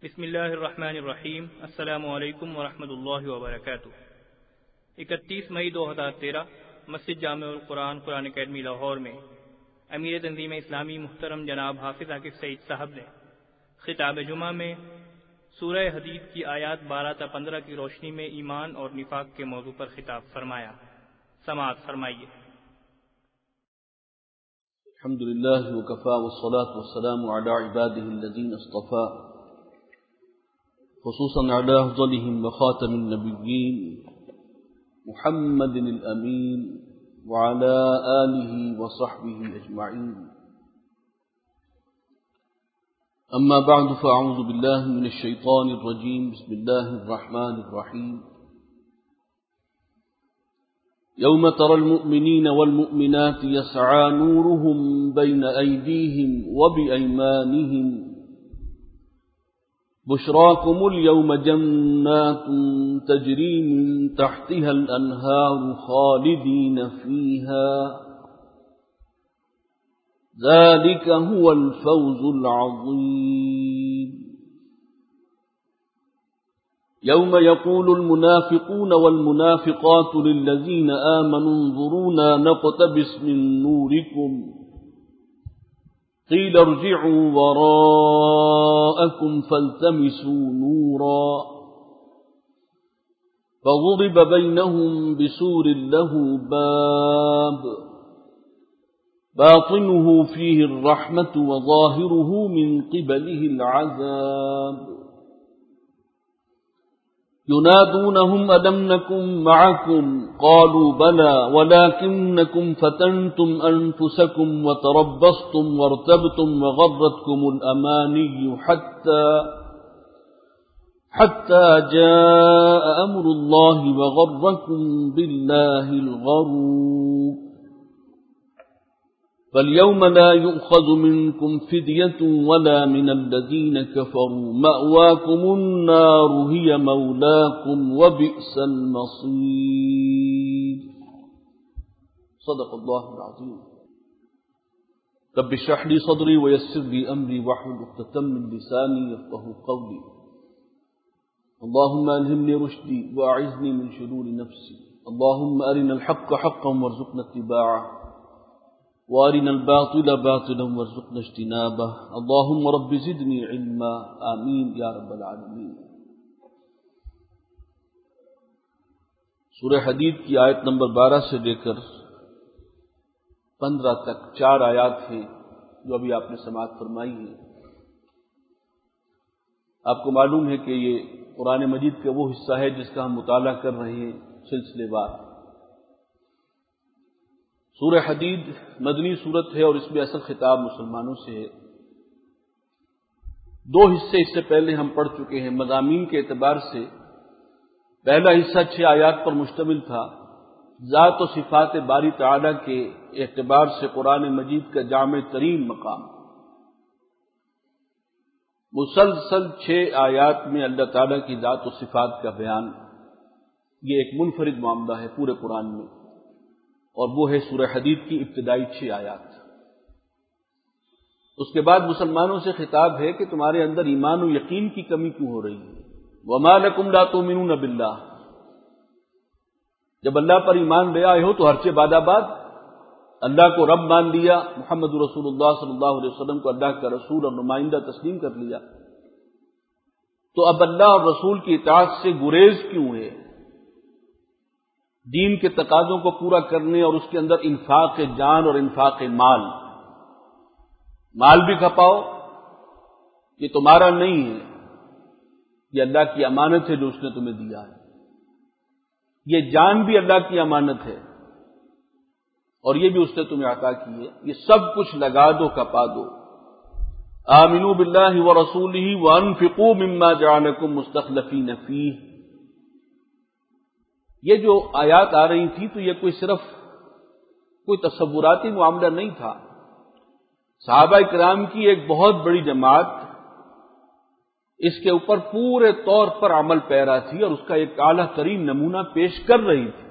بسم اللہ الرحمن الرحیم۔ السلام علیکم ورحمۃ اللہ وبرکاتہ۔ 31 مئی 2013 مسجد جامع القرآن قرآن اکیڈمی لاہور میں امیر تنظیم اسلامی محترم جناب حافظ عاکف سعید صاحب نے خطاب جمعہ میں سورہ حدید کی آیات 12 تا 15 کی روشنی میں ایمان اور نفاق کے موضوع پر خطاب فرمایا۔ سماعت فرمائیے۔ الحمد للہ وکفى والصلاة والسلام على عباده الذين اصطفى خصوصا على أفضلهم وخاتم النبيين محمد الأمين وعلى آله وصحبه أجمعين. أما بعد فأعوذ بالله من الشيطان الرجيم. بسم الله الرحمن الرحيم. يوم ترى المؤمنين والمؤمنات يسعى نورهم بين أيديهم وبأيمانهم بشراكم اليوم جنات تجري من تحتها الأنهار خالدين فيها ذلك هو الفوز العظيم. يوم يقول المنافقون والمنافقات للذين آمنوا انظرونا نقتبس من نوركم قيل ارجعوا وراءكم فالتمسوا نورا فضرب بينهم بسور له باب باطنه فيه الرحمة وظاهره من قبله العذاب ينادونهم ألم نكن معكم قالوا بلى ولكنكم فتنتم أنفسكم وتربصتم وارتبتم وغرتكم الأماني حتى جاء أمر الله وغركم بالله الغرور. فاليوم لا يؤخذ منكم فدية ولا من الذين كفروا مأواكم النار هي مولاكم وبئس المصير. صدق الله العظيم. رب اشرح لي صدري ويسر لي أمري واحلل عقدة من لساني يفقهوا قولي. اللهم ألهمني رشدي وأعذني من شرور نفسي. اللهم أرنا الحق حقا وارزقنا اتباعه وارنا الباطل باطلا وارزقنا اجتنابه. اللهم رب زدني علما. آمین یا رب العالمین. سورہ حدید کی آیت نمبر 12 سے لے کر 15 تک 4 آیات ہیں جو ابھی آپ نے سماعت فرمائی ہیں. آپ کو معلوم ہے کہ یہ قرآن مجید کا وہ حصہ ہے جس کا ہم مطالعہ کر رہے ہیں سلسلے وار. سورہ حدید مدنی سورت ہے اور اس میں اصل خطاب مسلمانوں سے ہے. 2 حصے اس سے پہلے ہم پڑھ چکے ہیں. مضامین کے اعتبار سے پہلا حصہ 6 آیات پر مشتمل تھا. ذات و صفات باری تعالیٰ کے اعتبار سے قرآن مجید کا جامع ترین مقام. مسلسل 6 آیات میں اللہ تعالیٰ کی ذات و صفات کا بیان، یہ ایک منفرد معاملہ ہے پورے قرآن میں، اور وہ ہے سورہ حدید کی ابتدائی 6 آیات. اس کے بعد مسلمانوں سے خطاب ہے کہ تمہارے اندر ایمان و یقین کی کمی کیوں ہو رہی ہے. وَمَا لَكُمْ لَا تُؤْمِنُونَ بِاللَّهِ. جب اللہ پر ایمان لے آئے ہو تو ہر چیز بعد اللہ کو رب مان لیا، محمد رسول اللہ صلی اللہ علیہ وسلم کو اللہ کا رسول اور نمائندہ تسلیم کر لیا، تو اب اللہ اور رسول کی اطاعت سے گریز کیوں ہے؟ دین کے تقاضوں کو پورا کرنے اور اس کے اندر انفاق جان اور انفاق مال بھی کھپاؤ. یہ تمہارا نہیں ہے، یہ اللہ کی امانت ہے جو اس نے تمہیں دیا ہے. یہ جان بھی اللہ کی امانت ہے اور یہ بھی اس نے تمہیں عطا کی ہے. یہ سب کچھ لگا دو، کپا دو. آمنوا باللہ ورسولہ وانفقوا مما جعلکم مستخلفین فیہ. یہ جو آیات آ رہی تھی تو یہ صرف کوئی تصوراتی معاملہ نہیں تھا. صحابہ کرام کی ایک بہت بڑی جماعت اس کے اوپر پورے طور پر عمل پیرا تھی اور اس کا ایک اعلیٰ ترین نمونہ پیش کر رہی تھی.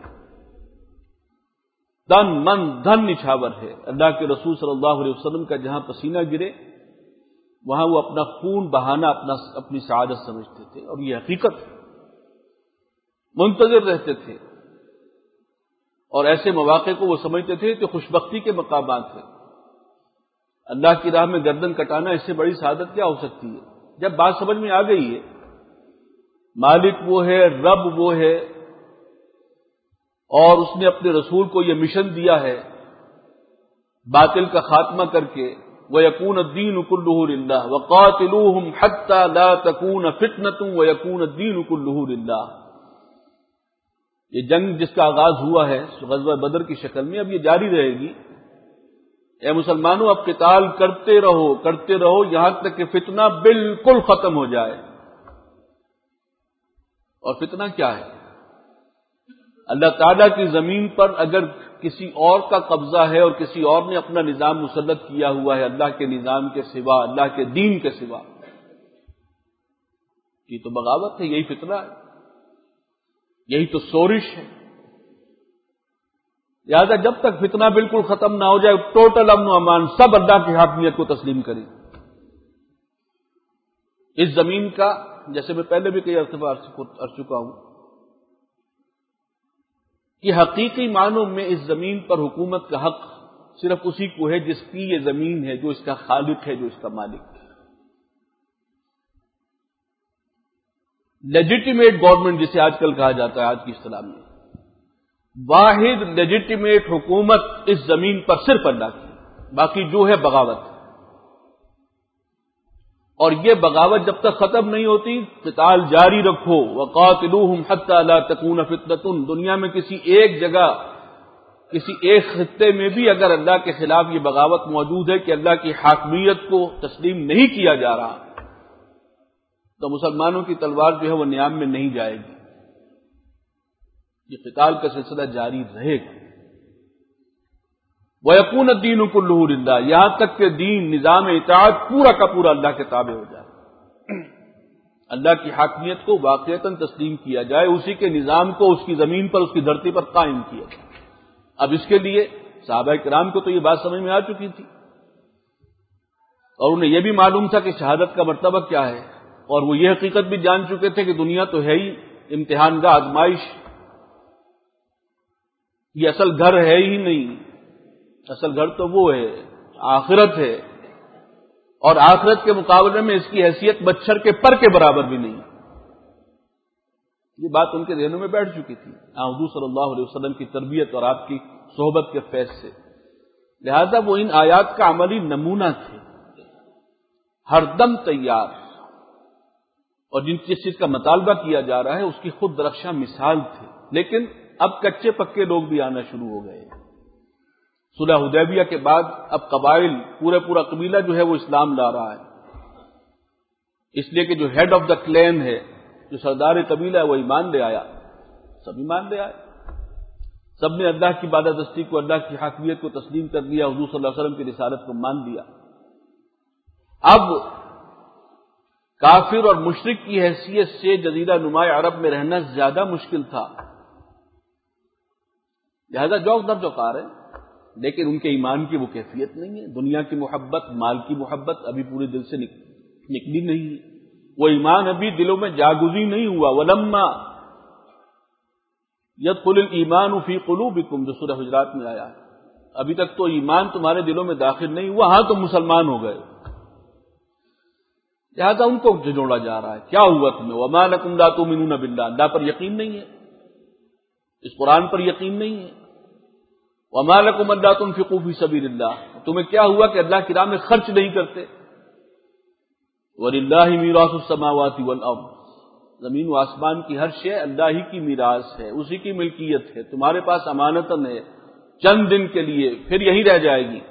تن من دھن نچھاور ہے. اللہ کے رسول صلی اللہ علیہ وسلم کا جہاں پسینہ گرے وہاں وہ اپنا خون بہانا اپنی سعادت سمجھتے تھے، اور یہ حقیقت ہے، منتظر رہتے تھے، اور ایسے مواقع کو وہ سمجھتے تھے کہ خوشبختی کے مقامات ہیں۔ اللہ کی راہ میں گردن کٹانا اس سے بڑی سعادت کیا ہو سکتی ہے؟ جب بات سمجھ میں آ گئی ہے مالک وہ ہے، رب وہ ہے، اور اس نے اپنے رسول کو یہ مشن دیا ہے باطل کا خاتمہ کر کے، وَيَكُونَ الدِّينُ كُلُّهُ لِلَّهِ وَقَاتِلُوهُمْ حَتَّى لَا تَكُونَ فِتْنَةٌ وَيَكُونَ الدِّينُ كُلُّهُ لِلَّهِ۔ یہ جنگ جس کا آغاز ہوا ہے غزوہ بدر کی شکل میں، اب یہ جاری رہے گی۔ اے مسلمانوں، اب قتال کرتے رہو یہاں تک کہ فتنہ بالکل ختم ہو جائے۔ اور فتنہ کیا ہے؟ اللہ تعالیٰ کی زمین پر اگر کسی اور کا قبضہ ہے اور کسی اور نے اپنا نظام مسلط کیا ہوا ہے اللہ کے نظام کے سوا، اللہ کے دین کے سوا، یہ تو بغاوت ہے، یہی فتنہ ہے، یہی تو شورش ہے۔ لہذا جب تک فتنہ بالکل ختم نہ ہو جائے، ٹوٹل امن و امان، سب اللہ کی حاکمیت کو تسلیم کریں۔ اس زمین کا، جیسے میں پہلے بھی کئی ارتبا عرض چکا ہوں کہ حقیقی معنوں میں اس زمین پر حکومت کا حق صرف اسی کو ہے جس کی یہ زمین ہے، جو اس کا خالق ہے، جو اس کا مالک ہے۔ لیجیٹیمیٹ گورنمنٹ جسے آج کل کہا جاتا ہے آج کی اصطلاح میں، واحد لیجیٹیمیٹ حکومت اس زمین پر صرف اللہ کی، باقی جو ہے بغاوت۔ اور یہ بغاوت جب تک ختم نہیں ہوتی، قتال جاری رکھو، وَقَاتِلُوهُمْ حَتَّى لَا تَكُونَ فِتْنَةٌ۔ دنیا میں کسی ایک جگہ، کسی ایک خطے میں بھی اگر اللہ کے خلاف یہ بغاوت موجود ہے کہ اللہ کی حاکمیت کو تسلیم نہیں کیا جا رہا، تو مسلمانوں کی تلوار جو ہے وہ نیام میں نہیں جائے گی، یہ قتال کا سلسلہ جاری رہے گا۔ وَيَكُونَ الدِّينُ كُلُّهُ لِلَّهِ، یہاں تک کہ دین، نظام اطاعت پورا کا پورا اللہ کے تابع ہو جائے، اللہ کی حاکمیت کو واقعتاً تسلیم کیا جائے، اسی کے نظام کو اس کی زمین پر، اس کی دھرتی پر قائم کیا جائے۔ اب اس کے لیے صحابہ کرام کو تو یہ بات سمجھ میں آ چکی تھی، اور انہیں یہ بھی معلوم تھا کہ شہادت کا مرتبہ کیا ہے، اور وہ یہ حقیقت بھی جان چکے تھے کہ دنیا تو ہے ہی امتحان کا، آزمائش، یہ اصل گھر ہے ہی نہیں، اصل گھر تو وہ ہے، آخرت ہے، اور آخرت کے مقابلے میں اس کی حیثیت مچھر کے پر کے برابر بھی نہیں۔ یہ بات ان کے ذہنوں میں بیٹھ چکی تھی حضور صلی اللہ علیہ وسلم کی تربیت اور آپ کی صحبت کے فیض سے، لہذا وہ ان آیات کا عملی نمونہ تھے، ہر دم تیار، اور جس چیز کا مطالبہ کیا جا رہا ہے اس کی خود درخشاں مثال تھے۔ لیکن اب کچے پکے لوگ بھی آنا شروع ہو گئے۔ صلح حدیبیہ کے بعد اب قبائل، پورا قبیلہ جو ہے وہ اسلام لا رہا ہے، اس لیے کہ جو ہیڈ آف دا کلین ہے، جو سردار قبیلہ ہے، وہ ایمان لے آیا، سب ایمان لے آئے، سب نے اللہ کی بالادستی کو، اللہ کی حاکمیت کو تسلیم کر دیا، حضور صلی اللہ علیہ وسلم کی رسالت کو مان لیا۔ اب کافر اور مشرک کی حیثیت سے جزیرہ نما عرب میں رہنا زیادہ مشکل تھا، لہذا جوک در جوکار ہے، لیکن ان کے ایمان کی وہ کیفیت نہیں ہے، دنیا کی محبت، مال کی محبت ابھی پورے دل سے نکلی نہیں ہے، وہ ایمان ابھی دلوں میں جاگزی نہیں ہوا۔ وَلَمَّا يَدْخُلُ الْإِيمَانُ فِي قُلُوبِكُمْ، جو سورہ حجرات میں آیا ہے، ابھی تک تو ایمان تمہارے دلوں میں داخل نہیں ہوا، ہاں تم مسلمان ہو گئے، لہذا ان کو جوڑا جا رہا ہے۔ کیا ہوا تمہیں؟ وَمَا لَكُمْ لَا تُؤْمِنُونَ بِاللَّهِ، اللہ پر یقین نہیں ہے، اس قرآن پر یقین نہیں ہے۔ وَمَا لَكُمْ أَلَّا تُنْفِقُوا فِي سَبِيلِ اللَّهِ، تمہیں کیا ہوا کہ اللہ کی راہ میں خرچ نہیں کرتے؟ وَلِلَّهِ مِيرَاثُ السَّمَاوَاتِ وَالْأَرْضِ، زمین و آسمان کی ہر شے اللہ ہی کی میراث ہے، اسی کی ملکیت ہے، تمہارے پاس امانتاً ہے، چند دن کے لیے، پھر یہی رہ جائے گی۔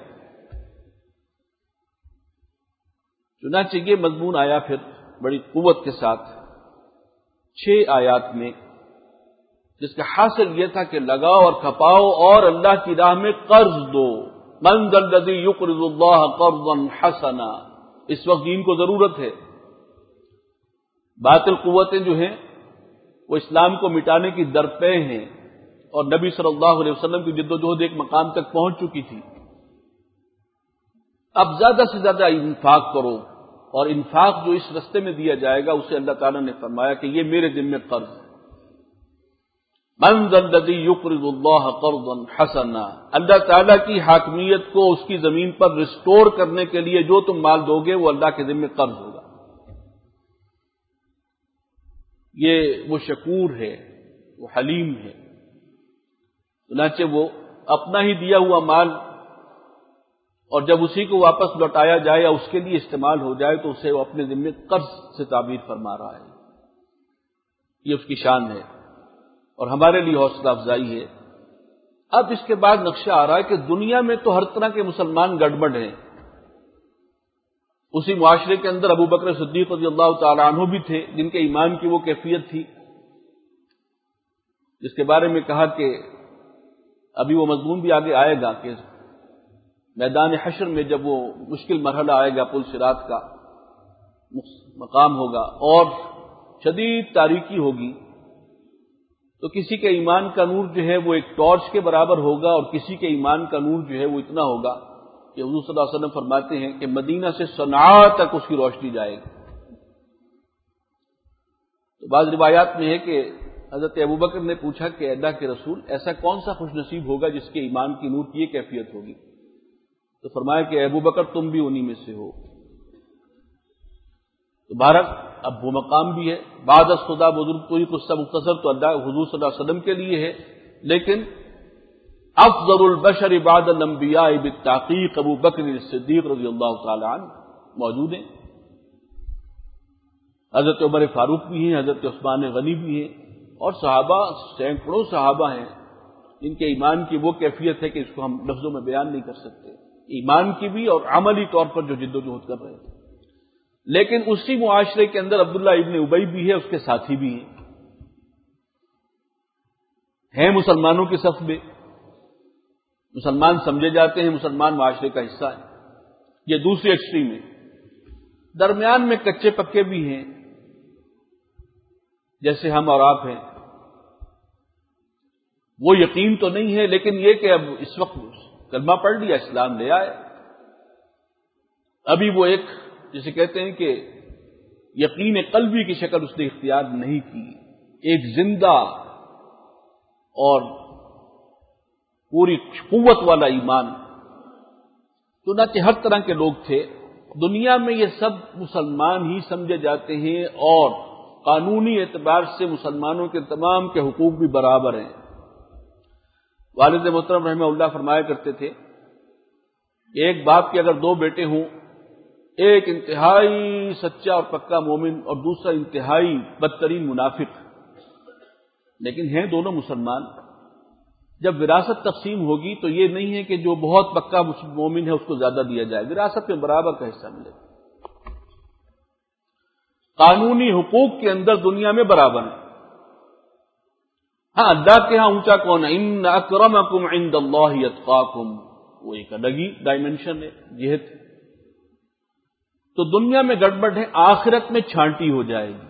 چنانچہ یہ مضمون آیا پھر بڑی قوت کے ساتھ 6 آیات میں، جس کا حاصل یہ تھا کہ لگاؤ اور کھپاؤ اور اللہ کی راہ میں قرض دو۔ من ذا الذی یقرض اللہ قرضا حسنا، اس وقت دین کو ضرورت ہے۔ باطل قوتیں جو ہیں وہ اسلام کو مٹانے کی درپے ہیں، اور نبی صلی اللہ علیہ وسلم کی جدوجہد ایک مقام تک پہنچ چکی تھی۔ اب زیادہ سے زیادہ انفاق کرو، اور انفاق جو اس رستے میں دیا جائے گا اسے اللہ تعالیٰ نے فرمایا کہ یہ میرے ذمہ قرض ہے. من ذا الذی یقرض اللہ قرضا حسنا، اللہ تعالیٰ کی حاکمیت کو اس کی زمین پر ریسٹور کرنے کے لیے جو تم مال دو گے وہ اللہ کے ذمہ قرض ہوگا. یہ وہ شکور ہے، وہ حلیم ہے. چنانچہ وہ اپنا ہی دیا ہوا مال اور جب اسی کو واپس لوٹایا جائے یا اس کے لیے استعمال ہو جائے تو اسے وہ اپنے ذمہ قرض سے تعبیر فرما رہا ہے. یہ اس کی شان ہے اور ہمارے لیے حوصلہ افزائی ہے. اب اس کے بعد نقشہ آ رہا ہے کہ دنیا میں تو ہر طرح کے مسلمان گڑبڑ ہیں. اسی معاشرے کے اندر ابو بکر صدیق رضی اللہ تعالی عنہ بھی تھے جن کے ایمان کی وہ کیفیت تھی جس کے بارے میں کہا کہ ابھی وہ مضمون بھی آگے آئے گا کہ میدان حشر میں جب وہ مشکل مرحلہ آئے گا، پل صراط کا مقام ہوگا اور شدید تاریکی ہوگی، تو کسی کے ایمان کا نور جو ہے وہ ایک ٹارچ کے برابر ہوگا اور کسی کے ایمان کا نور جو ہے وہ اتنا ہوگا کہ حضور صلی اللہ علیہ وسلم فرماتے ہیں کہ مدینہ سے صنعاء تک اس کی روشنی جائے گی. تو بعض روایات میں ہے کہ حضرت ابوبکر نے پوچھا کہ اللہ کے رسول ایسا کون سا خوش نصیب ہوگا جس کے ایمان کی نور کی یہ کیفیت ہوگی؟ تو فرمایا کہ ابوبکر تم بھی انہی میں سے ہو. تو بھارت اب وہ مقام بھی ہے. بعد از خدا بزرگ کوئی قصہ مختصر تو اللہ حضور صلی اللہ علیہ وسلم کے لیے ہے، لیکن افضل البشر بعد الانبیاء بالتحقیق ابو بکر الصدیق رضی اللہ تعالی عنہ موجود ہیں. حضرت عمر فاروق بھی ہیں، حضرت عثمان غنی بھی ہیں اور صحابہ سینکڑوں صحابہ ہیں جن کے ایمان کی وہ کیفیت ہے کہ اس کو ہم لفظوں میں بیان نہیں کر سکتے، ایمان کی بھی اور عملی طور پر جو جد و جہد کر رہے تھے. لیکن اسی معاشرے کے اندر عبداللہ ابن ابی بھی ہے، اس کے ساتھی بھی ہیں مسلمانوں کی صف میں، مسلمان سمجھے جاتے ہیں، مسلمان معاشرے کا حصہ ہے. یہ دوسری ایکسٹریم ہے. درمیان میں کچے پکے بھی ہیں جیسے ہم اور آپ ہیں. وہ یقین تو نہیں ہے لیکن یہ کہ اب اس وقت کلمہ پڑھ لیا، اسلام لے آئے، ابھی وہ ایک جسے کہتے ہیں کہ یقین قلبی کی شکل اس نے اختیار نہیں کی، ایک زندہ اور پوری قوت والا ایمان. چنانچہ ہر طرح کے لوگ تھے دنیا میں، یہ سب مسلمان ہی سمجھے جاتے ہیں اور قانونی اعتبار سے مسلمانوں کے تمام کے حقوق بھی برابر ہیں. والد محترم رحمہ اللہ فرمایا کرتے تھے کہ ایک باپ کے اگر دو بیٹے ہوں، ایک انتہائی سچا اور پکا مومن اور دوسرا انتہائی بدترین منافق، لیکن ہیں دونوں مسلمان، جب وراثت تقسیم ہوگی تو یہ نہیں ہے کہ جو بہت پکا مومن ہے اس کو زیادہ دیا جائے، وراثت میں برابر کا حصہ ملے. قانونی حقوق کے اندر دنیا میں برابر ہے. ہاں اللہ کے ہاں اونچا کون ہے؟ ان اکرمکم عند اللہ اتقاکم، وہ ایک الگ ہی ڈائمنشن ہے، جہت. تو دنیا میں گڑبڑ ہے، آخرت میں چھانٹی ہو جائے گی.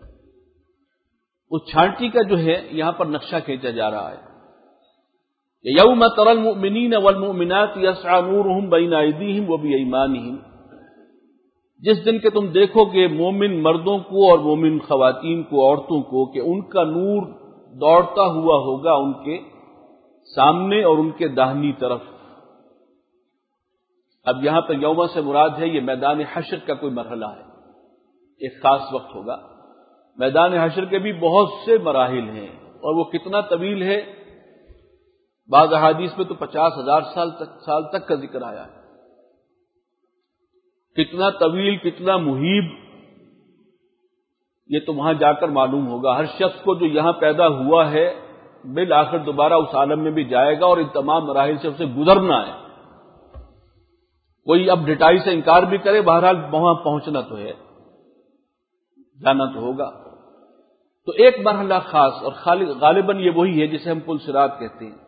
اس چھانٹی کا جو ہے یہاں پر نقشہ کھینچا جا رہا ہے. یوم تری المؤمنین والمؤمنات یسعی نورہم بین ایدیہم وبایمانہم، جس دن کہ تم دیکھو گے مومن مردوں کو اور مومن خواتین کو، عورتوں کو، کہ ان کا نور دوڑتا ہوا ہوگا ان کے سامنے اور ان کے داہنی طرف. اب یہاں پر یوم سے مراد ہے یہ میدان حشر کا کوئی مرحلہ ہے، ایک خاص وقت ہوگا. میدان حشر کے بھی بہت سے مراحل ہیں اور وہ کتنا طویل ہے، بعض احادیث میں تو 50,000 سال تک کا ذکر آیا ہے. کتنا طویل، کتنا محیب، یہ تو وہاں جا کر معلوم ہوگا. ہر شخص کو جو یہاں پیدا ہوا ہے بالآخر دوبارہ اس عالم میں بھی جائے گا اور ان تمام مراحل سے اسے گزرنا ہے. کوئی اب ڈٹائی سے انکار بھی کرے، بہرحال وہاں پہنچنا تو ہے، جانا تو ہوگا. تو ایک مرحلہ خاص اور غالباً یہ وہی ہے جسے ہم پل صراط کہتے ہیں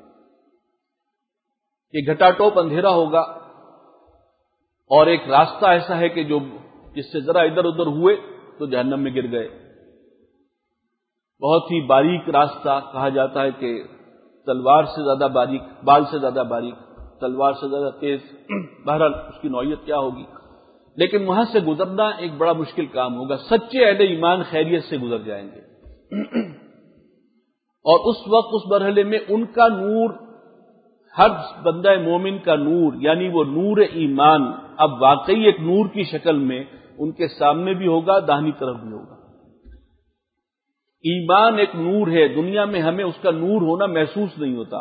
کہ گھٹا ٹوپ اندھیرا ہوگا اور ایک راستہ ایسا ہے کہ جو جس سے ذرا ادھر ادھر ہوئے تو جہنم میں گر گئے. بہت ہی باریک راستہ، کہا جاتا ہے کہ تلوار سے زیادہ باریک، بال سے زیادہ باریک، تلوار سے زیادہ تیز، بہرحال اس کی نوعیت کیا ہوگی. لیکن وہاں سے گزرنا ایک بڑا مشکل کام ہوگا. سچے اہل ایمان خیریت سے گزر جائیں گے اور اس وقت اس مرحلے میں ان کا نور، ہر بندہ مومن کا نور، یعنی وہ نور ایمان اب واقعی ایک نور کی شکل میں ان کے سامنے بھی ہوگا، داہنی طرف بھی ہوگا. ایمان ایک نور ہے، دنیا میں ہمیں اس کا نور ہونا محسوس نہیں ہوتا،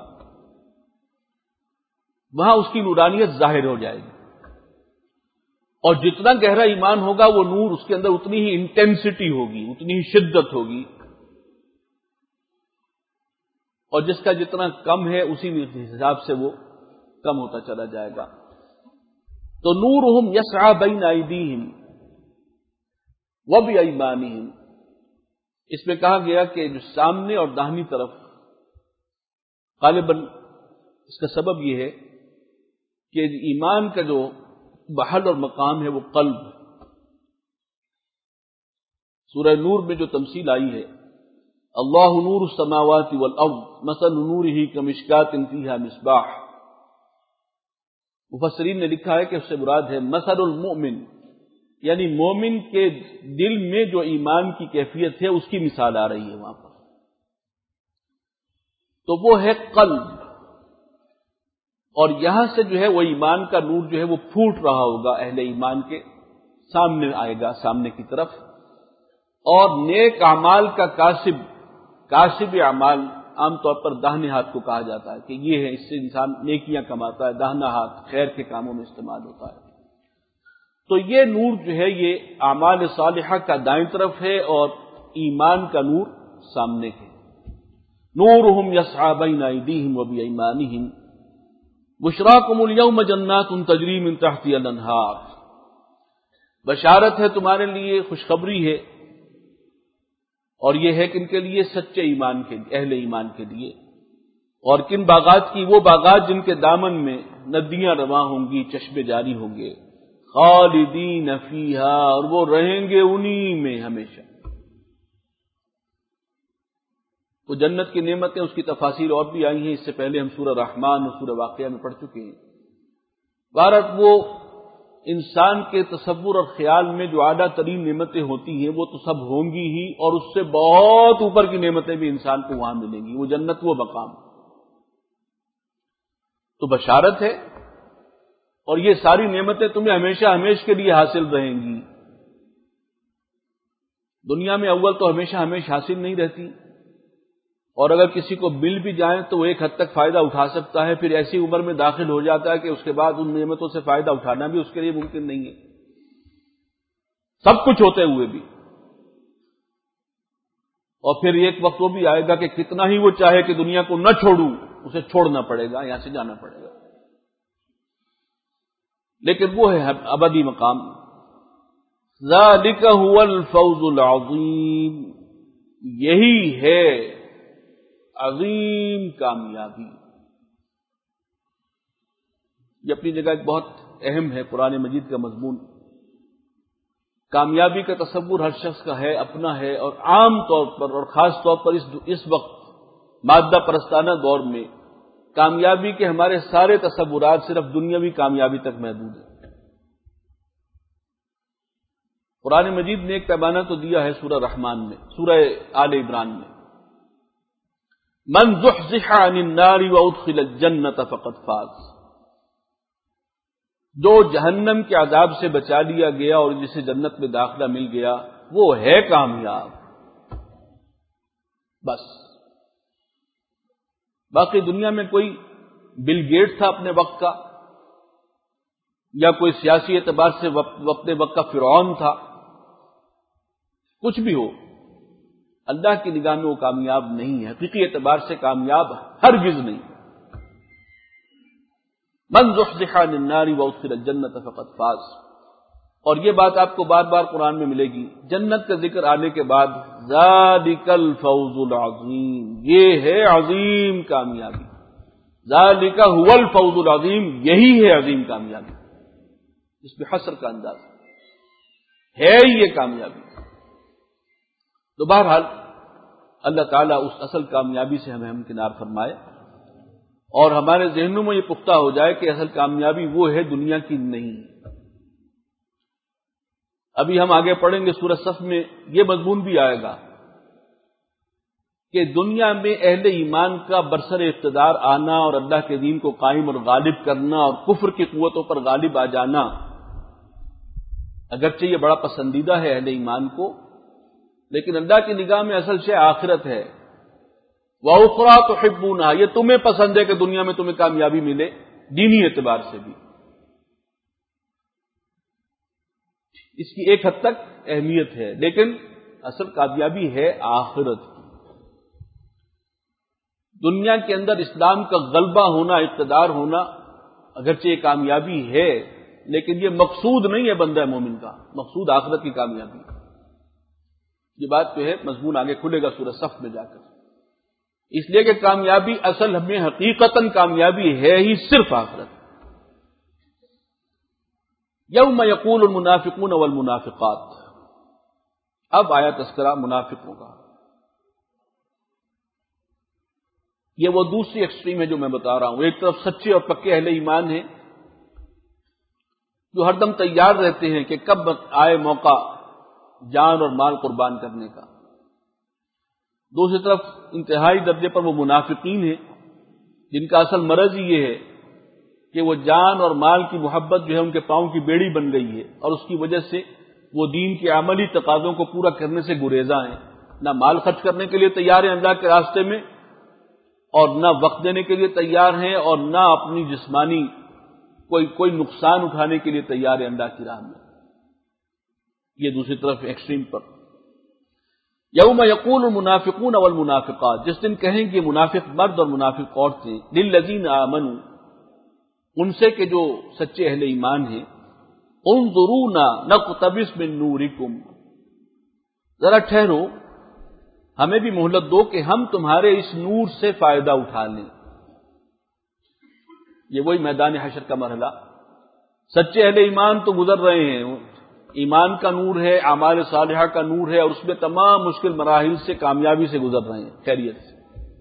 وہاں اس کی نورانیت ظاہر ہو جائے گی. اور جتنا گہرا ایمان ہوگا وہ نور، اس کے اندر اتنی ہی انٹینسٹی ہوگی، اتنی ہی شدت ہوگی، اور جس کا جتنا کم ہے اسی حساب سے وہ کم ہوتا چلا جائے گا. تو نورہم یسعی بین ایدیہم وبایمانہم، اس میں کہا گیا کہ جو سامنے اور داہنی طرف، غالباً اس کا سبب یہ ہے کہ ایمان کا جو محل اور مقام ہے وہ قلب. سورہ نور میں جو تمثیل آئی ہے، اللہ نور السماوات والارض مثل نورہ کمشکاۃ فیہا مصباح، مفسرین نے لکھا ہے کہ اس سے مراد ہے مثل المؤمن، یعنی مومن کے دل میں جو ایمان کی کیفیت ہے اس کی مثال آ رہی ہے وہاں پر. تو وہ ہے قلب، اور یہاں سے جو ہے وہ ایمان کا نور جو ہے وہ پھوٹ رہا ہوگا، اہل ایمان کے سامنے آئے گا، سامنے کی طرف. اور نیک اعمال کا کاسب اعمال عام طور پر داہنے ہاتھ کو کہا جاتا ہے کہ یہ ہے، اس سے انسان نیکیاں کماتا ہے، داہنا ہاتھ خیر کے کاموں میں استعمال ہوتا ہے. تو یہ نور جو ہے یہ اعمال صالحہ کا دائیں طرف ہے اور ایمان کا نور سامنے ہے. نورہم یسعی بین ایدیہم وبایمانہم بشراکم الیوم جنات تجری من تحتہا الانہار، بشارت ہے تمہارے لیے، خوشخبری ہے، اور یہ ہے کن کے لیے؟ سچے ایمان کے، اہل ایمان کے لیے. اور کن باغات کی؟ وہ باغات جن کے دامن میں ندیاں رواں ہوں گی، چشمے جاری ہوں گے. خالدین فیہا، اور وہ رہیں گے انہی میں ہمیشہ. تو جنت کی نعمتیں، اس کی تفاصیر اور بھی آئی ہیں، اس سے پہلے ہم سورہ رحمان اور سورہ واقعہ میں پڑھ چکے ہیں. بھارت وہ انسان کے تصور اور خیال میں جو اعلیٰ ترین نعمتیں ہوتی ہیں وہ تو سب ہوں گی ہی، اور اس سے بہت اوپر کی نعمتیں بھی انسان کو وہاں ملیں گی. وہ جنت، وہ مقام. تو بشارت ہے، اور یہ ساری نعمتیں تمہیں ہمیشہ ہمیش کے لیے حاصل رہیں گی. دنیا میں اول تو ہمیشہ حاصل نہیں رہتی، اور اگر کسی کو مل بھی جائیں تو وہ ایک حد تک فائدہ اٹھا سکتا ہے، پھر ایسی عمر میں داخل ہو جاتا ہے کہ اس کے بعد ان نعمتوں سے فائدہ اٹھانا بھی اس کے لیے ممکن نہیں ہے، سب کچھ ہوتے ہوئے بھی. اور پھر ایک وقت وہ بھی آئے گا کہ کتنا ہی وہ چاہے کہ دنیا کو نہ چھوڑوں، اسے چھوڑنا پڑے گا، یہاں سے جانا پڑے گا. لیکن وہ ہے ابدی مقام. ذالک هو الفوز العظیم، یہی ہے عظیم کامیابی. یہ اپنی جگہ ایک بہت اہم ہے قرآن مجید کا مضمون. کامیابی کا تصور ہر شخص کا ہے، اپنا ہے، اور عام طور پر اور خاص طور پر اس وقت مادہ پرستانہ دور میں کامیابی کے ہمارے سارے تصورات صرف دنیاوی کامیابی تک محدود ہیں. قرآن مجید نے ایک پیمانہ تو دیا ہے سورہ رحمان میں، سورہ آل عمران میں، من زحزح عن النار وادخل الجنۃ فقد فاز، جو جہنم کے عذاب سے بچا لیا گیا اور جسے جنت میں داخلہ مل گیا وہ ہے کامیاب. بس باقی دنیا میں کوئی بل گیٹ تھا اپنے وقت کا، یا کوئی سیاسی اعتبار سے اپنے وقت کا فرعون تھا، کچھ بھی ہو، اللہ کی نگاہ میں وہ کامیاب نہیں ہے، حقیقی اعتبار سے کامیاب ہرگز نہیں. من زحزح عن النار وادخل الجنۃ فقد فاز. اور یہ بات آپ کو بار بار قرآن میں ملے گی، جنت کا ذکر آنے کے بعد ذالک الفوز العظیم، یہ ہے عظیم کامیابی. ذالک هو الفوز العظیم، یہی ہے عظیم کامیابی. اس میں حصر کا انداز ہے یہ کامیابی. تو بہرحال اللہ تعالیٰ اس اصل کامیابی سے ہمیں ہمکنار فرمائے، اور ہمارے ذہنوں میں یہ پختہ ہو جائے کہ اصل کامیابی وہ ہے، دنیا کی نہیں. ابھی ہم آگے پڑھیں گے سورہ صف میں یہ مضمون بھی آئے گا کہ دنیا میں اہل ایمان کا برسر اقتدار آنا اور اللہ کے دین کو قائم اور غالب کرنا اور کفر کی قوتوں پر غالب آ جانا اگرچہ یہ بڑا پسندیدہ ہے اہل ایمان کو، لیکن اللہ کی نگاہ میں اصل شے آخرت ہے۔ وَأُخْرَىٰ تُحِبُّونَهَا، یہ تمہیں پسند ہے کہ دنیا میں تمہیں کامیابی ملے دینی اعتبار سے بھی، اس کی ایک حد تک اہمیت ہے، لیکن اصل کامیابی ہے آخرت کی۔ دنیا کے اندر اسلام کا غلبہ ہونا، اقتدار ہونا اگرچہ یہ کامیابی ہے، لیکن یہ مقصود نہیں ہے بندہ مومن کا، مقصود آخرت کی کامیابی ہے۔ یہ بات جو ہے مضمون آگے کھلے گا سورہ صف میں جا کر، اس لیے کہ کامیابی اصل میں حقیقتاً کامیابی ہے ہی صرف آخرت۔ یوم یقول المنافقون والمنافقات، اب آیا تذکرہ منافقوں کا۔ یہ وہ دوسری ایکسٹریم ہے جو میں بتا رہا ہوں۔ ایک طرف سچے اور پکے اہل ایمان ہیں جو ہر دم تیار رہتے ہیں کہ کب آئے موقع جان اور مال قربان کرنے کا، دوسری طرف انتہائی درجے پر وہ منافقین ہیں جن کا اصل مرض ہی یہ ہے کہ وہ جان اور مال کی محبت جو ہے ان کے پاؤں کی بیڑی بن گئی ہے، اور اس کی وجہ سے وہ دین کے عملی تقاضوں کو پورا کرنے سے گریزاں ہیں، نہ مال خرچ کرنے کے لیے تیار ہیں اللہ کے راستے میں، اور نہ وقت دینے کے لیے تیار ہیں، اور نہ اپنی جسمانی کوئی نقصان اٹھانے کے لیے تیار ہیں اللہ کی راہ میں۔ یہ دوسری طرف ایکسٹریم پر۔ یوم یقول المنافقون والمنافقات، جس دن کہیں گے منافق مرد اور منافق عورتیں، للذین آمنوا، ان سے کہ جو سچے اہل ایمان ہیں، انظرونا نقتبس من نورکم، ذرا ٹھہرو ہمیں بھی مہلت دو کہ ہم تمہارے اس نور سے فائدہ اٹھا لیں۔ یہ وہی میدان حشر کا مرحلہ، سچے اہل ایمان تو گزر رہے ہیں، ایمان کا نور ہے، اعمال صالحہ کا نور ہے، اور اس میں تمام مشکل مراحل سے کامیابی سے گزر رہے ہیں، خیریت سے۔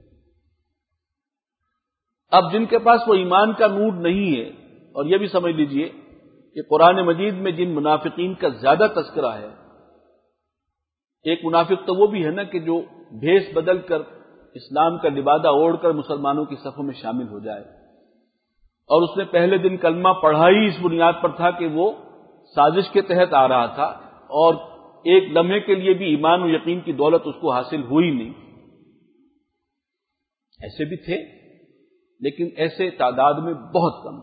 اب جن کے پاس وہ ایمان کا نور نہیں ہے، اور یہ بھی سمجھ لیجئے کہ قرآن مجید میں جن منافقین کا زیادہ تذکرہ ہے، ایک منافق تو وہ بھی ہے نا کہ جو بھیس بدل کر اسلام کا لبادہ اوڑھ کر مسلمانوں کی صفوں میں شامل ہو جائے، اور اس نے پہلے دن کلمہ پڑھا ہی اس بنیاد پر تھا کہ وہ سازش کے تحت آ رہا تھا، اور ایک لمحے کے لیے بھی ایمان و یقین کی دولت اس کو حاصل ہوئی نہیں۔ ایسے بھی تھے، لیکن ایسے تعداد میں بہت کم،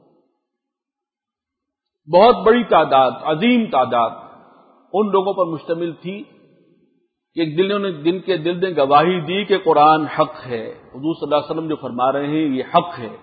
بہت بڑی تعداد، عظیم تعداد ان لوگوں پر مشتمل تھی کہ دن کے دل نے گواہی دی کہ قرآن حق ہے، حضور صلی اللہ علیہ وسلم جو فرما رہے ہیں یہ حق ہے،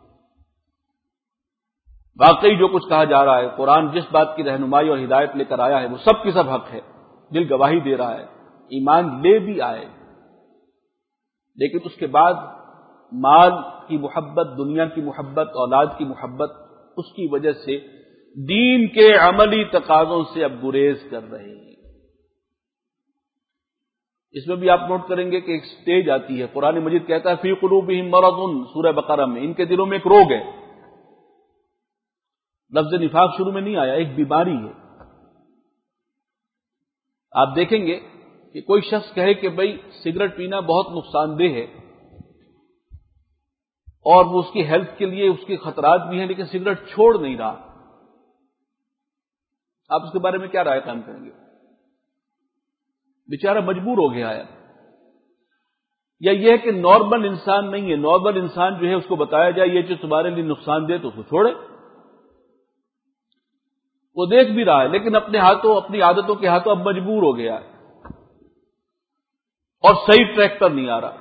واقعی جو کچھ کہا جا رہا ہے، قرآن جس بات کی رہنمائی اور ہدایت لے کر آیا ہے وہ سب کی سب حق ہے، دل گواہی دے رہا ہے، ایمان لے بھی آئے، لیکن اس کے بعد مال کی محبت، دنیا کی محبت، اولاد کی محبت، اس کی وجہ سے دین کے عملی تقاضوں سے اب گریز کر رہے ہیں۔ اس میں بھی آپ نوٹ کریں گے کہ ایک سٹیج آتی ہے، قرآن مجید کہتا ہے فی قلوبہم مرض، سورہ بقرہ میں، ان کے دلوں میں ایک روگ ہے، لفظ نفاق شروع میں نہیں آیا، ایک بیماری ہے۔ آپ دیکھیں گے کہ کوئی شخص کہے کہ بھئی سگریٹ پینا بہت نقصان دہ ہے، اور وہ اس کی ہیلتھ کے لیے اس کے خطرات بھی ہیں، لیکن سگریٹ چھوڑ نہیں رہا، آپ اس کے بارے میں کیا رائے قائم کریں گے؟ بیچارہ مجبور ہو گیا ہے، یا یہ ہے کہ نارمل انسان نہیں ہے، نارمل انسان جو ہے اس کو بتایا جائے یہ چیز تمہارے لیے نقصان دہ تو اس کو چھوڑے، وہ دیکھ بھی رہا ہے لیکن اپنے ہاتھوں، اپنی عادتوں کے ہاتھوں اب مجبور ہو گیا ہے، اور صحیح ٹریک پر نہیں آ رہا۔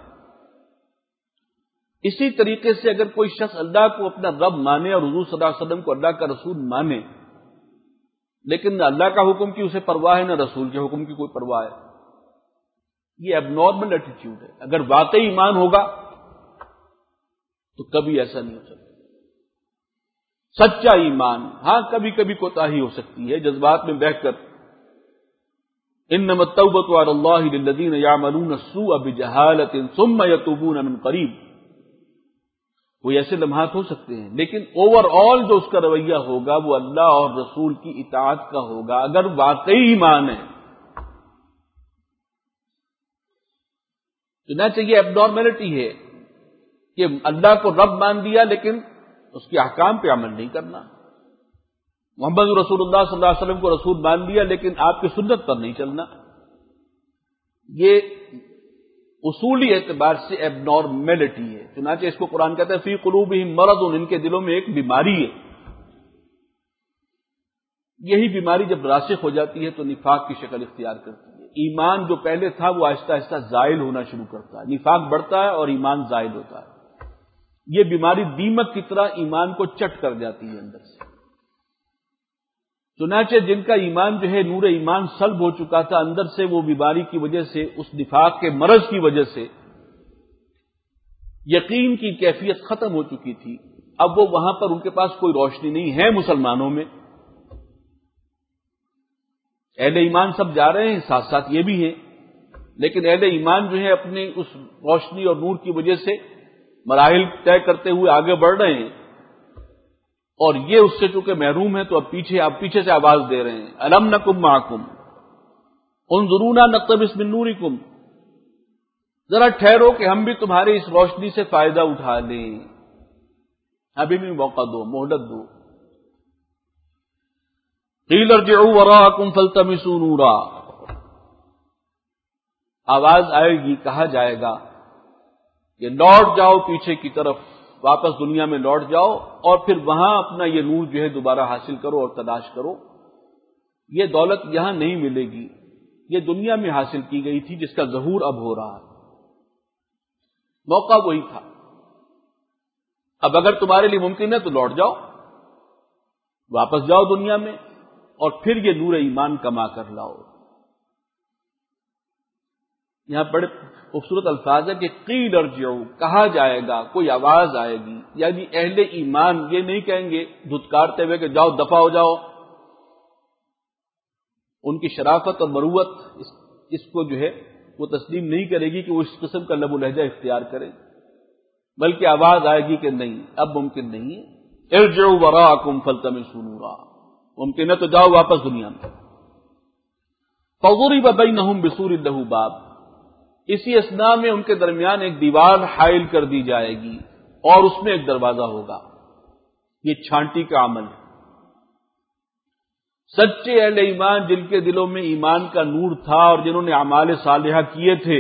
اسی طریقے سے اگر کوئی شخص اللہ کو اپنا رب مانے اور حضور صلی اللہ علیہ وسلم کو اللہ کا رسول مانے، لیکن نہ اللہ کا حکم کی اسے پرواہ ہے نہ رسول کے حکم کی کوئی پرواہ ہے، یہ اب نارمل ایٹیٹیوڈ ہے۔ اگر واقعی ایمان ہوگا تو کبھی ایسا نہیں ہو سکتا۔ سچا ایمان، ہاں کبھی کبھی کوتاہی ہو سکتی ہے، جذبات میں بہہ کر، انما التوبۃ علی اللہ للذین یعملون السوء بجہالۃ ثم یتوبون من قریب کوئی ایسے لمحات ہو سکتے ہیں، لیکن اوور آل جو اس کا رویہ ہوگا وہ اللہ اور رسول کی اطاعت کا ہوگا، اگر واقعی ایمان ہے۔ چنانچہ یہ اب نارملٹی ہے کہ اللہ کو رب مان دیا لیکن اس کے احکام پہ عمل نہیں کرنا، محمد رسول اللہ صلی اللہ علیہ وسلم کو رسول مان لیا لیکن آپ کی سنت پر نہیں چلنا، یہ اصولی اعتبار سے اب نارملٹی ہے۔ چنانچہ اس کو قرآن کہتا ہے فی قلوبہم مرض، ان کے دلوں میں ایک بیماری ہے۔ یہی بیماری جب راسخ ہو جاتی ہے تو نفاق کی شکل اختیار کرتی ہے، ایمان جو پہلے تھا وہ آہستہ آہستہ زائل ہونا شروع کرتا ہے، نفاق بڑھتا ہے اور ایمان زائل ہوتا ہے۔ یہ بیماری دیمک کی طرح ایمان کو چٹ کر جاتی ہے اندر سے۔ چنانچہ جن کا ایمان جو ہے نور ایمان سلب ہو چکا تھا اندر سے، وہ بیماری کی وجہ سے، اس نفاق کے مرض کی وجہ سے یقین کی کیفیت ختم ہو چکی تھی، اب وہ وہاں پر ان کے پاس کوئی روشنی نہیں ہے۔ مسلمانوں میں اہل ایمان سب جا رہے ہیں، ساتھ ساتھ یہ بھی ہیں، لیکن اہل ایمان جو ہے اپنی اس روشنی اور نور کی وجہ سے مراحل طے کرتے ہوئے آگے بڑھ رہے ہیں، اور یہ اس سے چونکہ محروم ہے تو اب پیچھے سے آواز دے رہے ہیں، الم نکم معکم انظرونا نقتبس من نورکم، ذرا ٹھہرو کہ ہم بھی تمہاری اس روشنی سے فائدہ اٹھا لیں، ابھی بھی موقع دو، مہلت دو۔ قیل ارجعوا وراءکم فالتمسوا نورا، آواز آئے گی، کہا جائے گا کہ لوٹ جاؤ پیچھے کی طرف، واپس دنیا میں لوٹ جاؤ اور پھر وہاں اپنا یہ نور جو ہے دوبارہ حاصل کرو اور تلاش کرو۔ یہ دولت یہاں نہیں ملے گی، یہ دنیا میں حاصل کی گئی تھی جس کا ظہور اب ہو رہا ہے، موقع وہی تھا۔ اب اگر تمہارے لیے ممکن ہے تو لوٹ جاؤ، واپس جاؤ دنیا میں اور پھر یہ نور ایمان کما کر لاؤ۔ یہاں بڑے خوبصورت الفاظ ہے کہ قیل ارجعوا، کہا جائے گا، کوئی آواز آئے گی، یعنی اہل ایمان یہ نہیں کہیں گے دھتکارتے ہوئے کہ جاؤ دفع ہو جاؤ، ان کی شرافت اور مروت اس کو جو ہے وہ تسلیم نہیں کرے گی کہ وہ اس قسم کا لب و لہجہ اختیار کریں، بلکہ آواز آئے گی کہ نہیں، اب ممکن نہیں ہے، ارجعوا وراءکم فالتمسوا نورا، ممکن ہے تو جاؤ واپس دنیا میں۔ فضرب بینہم بسور لہ باب، اسی اثناء میں ان کے درمیان ایک دیوار حائل کر دی جائے گی اور اس میں ایک دروازہ ہوگا۔ یہ چھانٹی کا عمل ہے۔ سچے اہل ایمان جن کے دلوں میں ایمان کا نور تھا اور جنہوں نے اعمال صالحہ کیے تھے،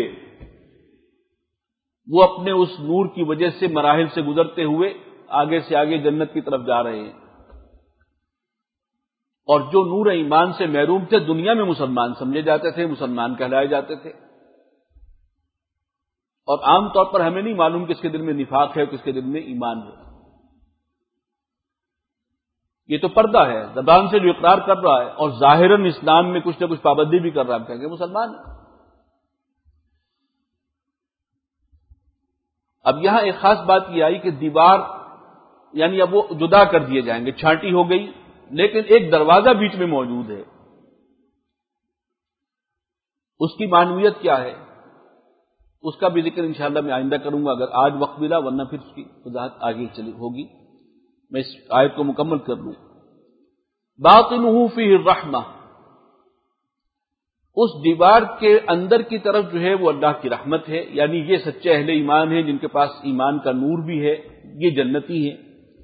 وہ اپنے اس نور کی وجہ سے مراحل سے گزرتے ہوئے آگے سے آگے جنت کی طرف جا رہے ہیں، اور جو نور ایمان سے محروم تھے دنیا میں مسلمان سمجھے جاتے تھے، مسلمان کہلائے جاتے تھے، اور عام طور پر ہمیں نہیں معلوم کس کے دل میں نفاق ہے کس کے دل میں ایمان ہے۔ یہ تو پردہ ہے، زبان سے جو اقرار کر رہا ہے اور ظاہراً اسلام میں کچھ نہ کچھ پابندی بھی کر رہا ہے، ہم کہیں گے مسلمان ہے۔ اب یہاں ایک خاص بات یہ آئی کہ دیوار یعنی اب وہ جدا کر دیے جائیں گے، چھانٹی ہو گئی لیکن ایک دروازہ بیچ میں موجود ہے۔ اس کی معنویت کیا ہے اس کا بھی ذکر انشاءاللہ میں آئندہ کروں گا اگر آج وقت ملا، ورنہ پھر اس کی وضاحت آگے چلی ہوگی۔ میں اس آیت کو مکمل کر لوں۔ باطنہ فیہ الرحمہ، اس دیوار کے اندر کی طرف جو ہے وہ اللہ کی رحمت ہے، یعنی یہ سچے اہل ایمان ہیں جن کے پاس ایمان کا نور بھی ہے، یہ جنتی ہیں۔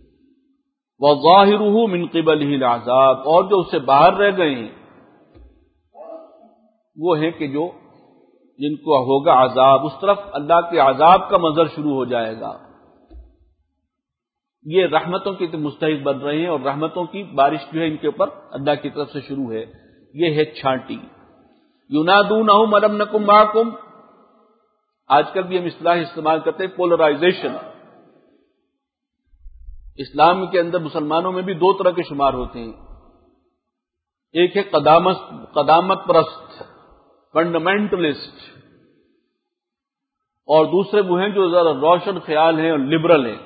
وظاہرہ من قبلہ العذاب، اور جو اس سے باہر رہ گئے ہیں وہ ہیں کہ جو جن کو ہوگا عذاب، اس طرف اللہ کے عذاب کا منظر شروع ہو جائے گا۔ یہ رحمتوں کے مستحق بن رہے ہیں اور رحمتوں کی بارش جو ہے ان کے اوپر اللہ کی طرف سے شروع ہے، یہ ہے چھانٹی۔ ینادونہم الم نکن معکم، آج کل بھی ہم اصطلاح استعمال کرتے ہیں پولرائزیشن۔ اسلام کے اندر مسلمانوں میں بھی دو طرح کے شمار ہوتے ہیں، ایک ہے قدامت پرست فنڈامنٹلسٹ، اور دوسرے وہ ہیں جو ذرا روشن خیال ہیں اور لبرل ہیں۔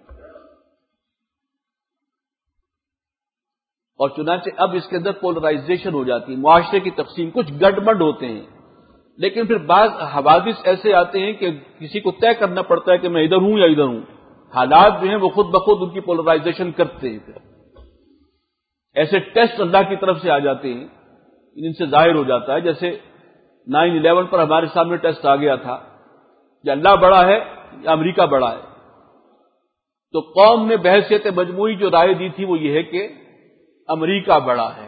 اور چنانچہ اب اس کے اندر پولرائزیشن ہو جاتی ہے، معاشرے کی تقسیم، کچھ گڈ ہوتے ہیں، لیکن پھر بعض حوادث ایسے آتے ہیں کہ کسی کو طے کرنا پڑتا ہے کہ میں ادھر ہوں یا ادھر ہوں، حالات جو ہیں وہ خود بخود ان کی پولرائزیشن کرتے ہیں. پھر ایسے ٹیسٹ اللہ کی طرف سے آ جاتے ہیں، ان سے ظاہر ہو جاتا ہے. جیسے 9/11 پر ہمارے سامنے ٹیسٹ آ گیا تھا کہ اللہ بڑا ہے یا امریکہ بڑا ہے. تو قوم نے بحیثیت مجموعی جو رائے دی تھی وہ یہ ہے کہ امریکہ بڑا ہے،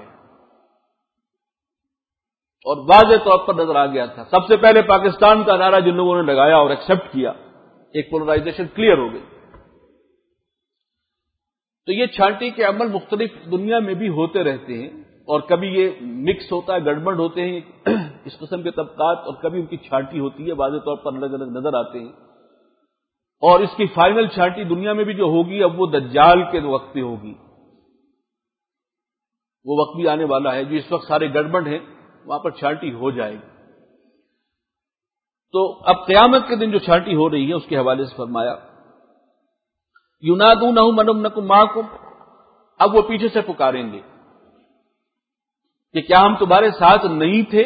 اور واضح طور پر نظر آ گیا تھا. سب سے پہلے پاکستان کا نعرہ جن لوگوں نے لگایا اور ایکسپٹ کیا، ایک پولرائزیشن کلیئر ہو گئی. تو یہ چھانٹی کے عمل مختلف دنیا میں بھی ہوتے رہتے ہیں، اور کبھی یہ مکس ہوتا ہے، گڑبڑ ہوتے ہیں اس قسم کے طبقات، اور کبھی ان کی چھانٹی ہوتی ہے، واضح طور پر الگ الگ نظر آتے ہیں. اور اس کی فائنل چھانٹی دنیا میں بھی جو ہوگی اب وہ دجال کے وقت پہ ہوگی. وہ وقت بھی آنے والا ہے جو اس وقت سارے گڑبڑ ہیں وہاں پر چھانٹی ہو جائے گی. تو اب قیامت کے دن جو چھانٹی ہو رہی ہے اس کے حوالے سے فرمایا یونادونہم الم نکن معکم، اب وہ پیچھے سے پکاریں گے کہ کیا ہم تمہارے ساتھ نہیں تھے.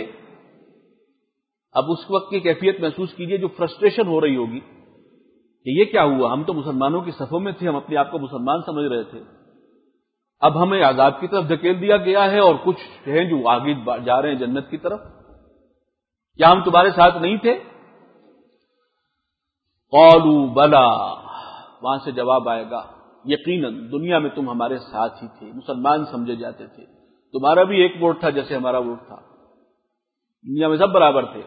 اب اس وقت کی کیفیت محسوس کیجئے جو فرسٹریشن ہو رہی ہوگی کہ یہ کیا ہوا، ہم تو مسلمانوں کی صفوں میں تھے، ہم اپنے آپ کو مسلمان سمجھ رہے تھے، اب ہمیں عذاب کی طرف دھکیل دیا گیا ہے اور کچھ ہیں جو آگے جا رہے ہیں جنت کی طرف. کیا ہم تمہارے ساتھ نہیں تھے؟ قالوا بلا، وہاں سے جواب آئے گا یقیناً دنیا میں تم ہمارے ساتھ ہی تھے، مسلمان سمجھے جاتے تھے، تمہارا بھی ایک ووٹ تھا جیسے ہمارا ووٹ تھا، دنیا میں سب برابر تھے،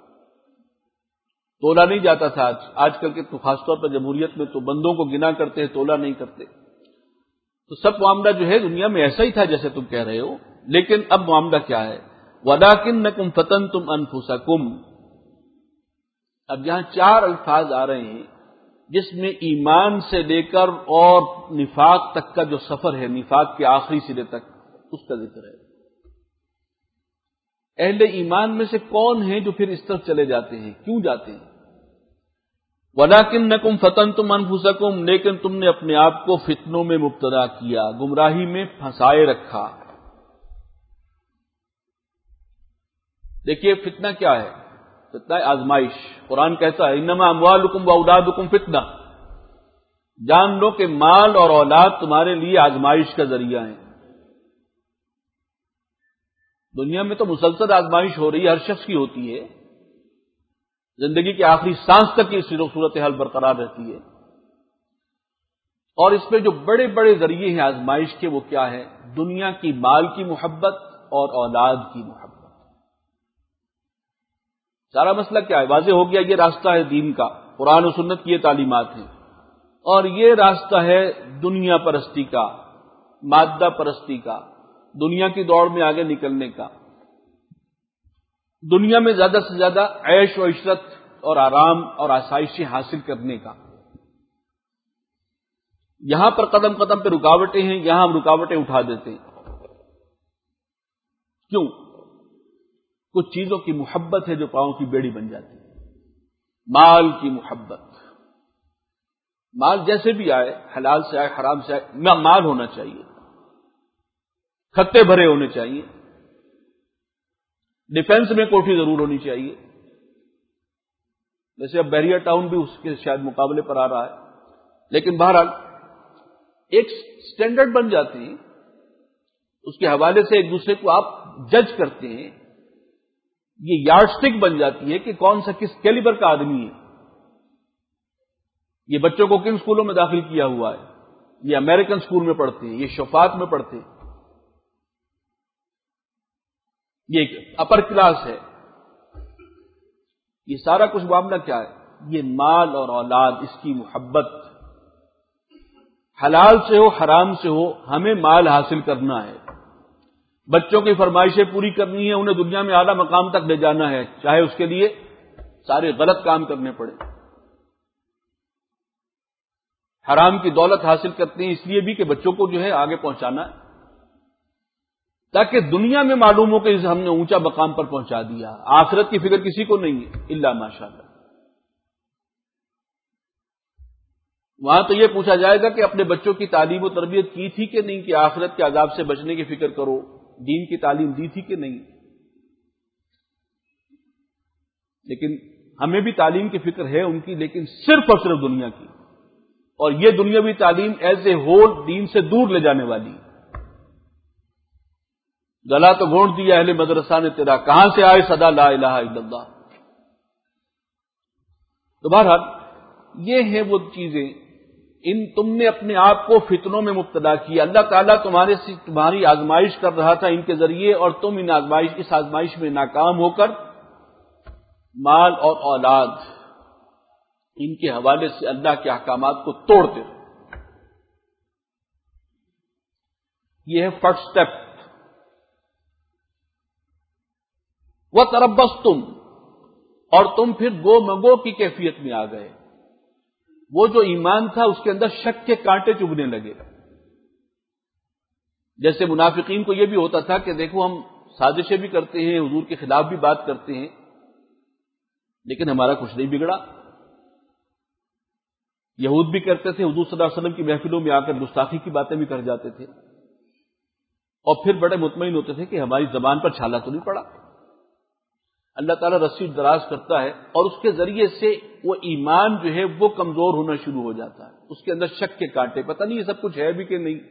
تولا نہیں جاتا تھا. آج کل کے تو خاص طور پر جمہوریت میں تو بندوں کو گنا کرتے ہیں، تولا نہیں کرتے. تو سب معاملہ جو ہے دنیا میں ایسا ہی تھا جیسے تم کہہ رہے ہو. لیکن اب معاملہ کیا ہے؟ وَلَٰكِنَّكُمْ فَتَنْتُمْ أَنفُسَكُمْ. اب یہاں 4 الفاظ آ رہے ہیں جس میں ایمان سے لے کر اور نفاق تک کا جو سفر ہے، نفاق کے آخری سرے تک، اس کا ذکر ہے. اہل ایمان میں سے کون ہیں جو پھر اس طرف چلے جاتے ہیں، کیوں جاتے ہیں؟ وَلَٰكِنَّكُمْ فَتَنْتُمْ أَنفُسَكُمْ، لیکن تم نے اپنے آپ کو فتنوں میں مبتلا کیا، گمراہی میں پھنسائے رکھا. دیکھیے فتنہ کیا ہے؟ فتنہ آزمائش. قرآن کہتا ہے انما اموالکم واولادکم فتنہ، جان لو کہ مال اور اولاد تمہارے لیے آزمائش کا ذریعہ ہیں. دنیا میں تو مسلسل آزمائش ہو رہی ہے، ہر شخص کی ہوتی ہے، زندگی کے آخری سانس تک کی صورتحال برقرار رہتی ہے. اور اس میں جو بڑے بڑے ذریعے ہیں آزمائش کے وہ کیا ہے؟ دنیا کی مال کی محبت اور اولاد کی محبت. سارا مسئلہ کیا ہے؟ واضح ہو گیا، یہ راستہ ہے دین کا، قرآن و سنت کی یہ تعلیمات ہیں، اور یہ راستہ ہے دنیا پرستی کا، مادہ پرستی کا، دنیا کی دوڑ میں آگے نکلنے کا، دنیا میں زیادہ سے زیادہ عیش و عشرت اور آرام اور آسائشیں حاصل کرنے کا. یہاں پر قدم قدم پہ رکاوٹیں ہیں، یہاں ہم رکاوٹیں اٹھا دیتے ہیں. کیوں؟ کچھ چیزوں کی محبت ہے جو پاؤں کی بیڑی بن جاتی ہے. مال کی محبت، مال جیسے بھی آئے، حلال سے آئے حرام سے آئے، مال ہونا چاہیے، کھتے بھرے ہونے چاہیے، ڈیفنس میں کوٹھی ضرور ہونی چاہیے. ویسے اب بحریہ ٹاؤن بھی اس کے شاید مقابلے پر آ رہا ہے، لیکن بہرحال ایک سٹینڈرڈ بن جاتے ہیں، اس کے حوالے سے ایک دوسرے کو آپ جج کرتے ہیں. یہ یارڈ سٹک بن جاتی ہے کہ کون سا کس کیلیبر کا آدمی ہے. یہ بچوں کو کن اسکولوں میں داخل کیا ہوا ہے؟ یہ امریکن اسکول میں پڑھتے ہیں، یہ شفات میں پڑھتے ہیں، یہ ایک اپر کلاس ہے. یہ سارا کچھ معاملہ کیا ہے؟ یہ مال اور اولاد، اس کی محبت، حلال سے ہو حرام سے ہو، ہمیں مال حاصل کرنا ہے، بچوں کی فرمائشیں پوری کرنی ہے، انہیں دنیا میں اعلیٰ مقام تک لے جانا ہے، چاہے اس کے لیے سارے غلط کام کرنے پڑے. حرام کی دولت حاصل کرتے ہیں اس لیے بھی کہ بچوں کو جو ہے آگے پہنچانا ہے، تاکہ دنیا میں معلوم ہو کہ ہم نے اونچا مقام پر پہنچا دیا. آخرت کی فکر کسی کو نہیں ہے الا ماشاءاللہ. وہاں تو یہ پوچھا جائے گا کہ اپنے بچوں کی تعلیم و تربیت کی تھی کہ نہیں، کہ آخرت کے عذاب سے بچنے کی فکر کرو، دین کی تعلیم دی تھی کہ نہیں. لیکن ہمیں بھی تعلیم کی فکر ہے ان کی، لیکن صرف اور صرف دنیا کی، اور یہ دنیاوی تعلیم ایز اے ہول دین سے دور لے جانے والی. گلا تو گھونٹ دیا اہل مدرسہ نے تیرا، کہاں سے آئے صدا لا الہ الا اللہ. تو بہرحال یہ ہیں وہ چیزیں، تم نے اپنے آپ کو فتنوں میں مبتلا کیا. اللہ تعالیٰ تمہاری آزمائش کر رہا تھا ان کے ذریعے، اور تم اس آزمائش میں ناکام ہو کر مال اور اولاد ان کے حوالے سے اللہ کے احکامات کو توڑتے رہے. یہ ہے فرسٹ سٹیپ. وَتَرَبَّصْتُمْ، اور تم پھر گو مگو کی کیفیت میں آ گئے. وہ جو ایمان تھا اس کے اندر شک کے کانٹے چبھنے لگے. جیسے منافقین کو یہ بھی ہوتا تھا کہ دیکھو ہم سازشیں بھی کرتے ہیں، حضور کے خلاف بھی بات کرتے ہیں، لیکن ہمارا کچھ نہیں بگڑا. یہود بھی کرتے تھے، حضور صلی اللہ علیہ وسلم کی محفلوں میں آ کر گستاخی کی باتیں بھی کر جاتے تھے، اور پھر بڑے مطمئن ہوتے تھے کہ ہماری زبان پر چھالا تو نہیں پڑا. اللہ تعالیٰ رسی دراز کرتا ہے، اور اس کے ذریعے سے وہ ایمان جو ہے وہ کمزور ہونا شروع ہو جاتا ہے. اس کے اندر شک کے کانٹے، پتہ نہیں یہ سب کچھ ہے بھی کہ نہیں.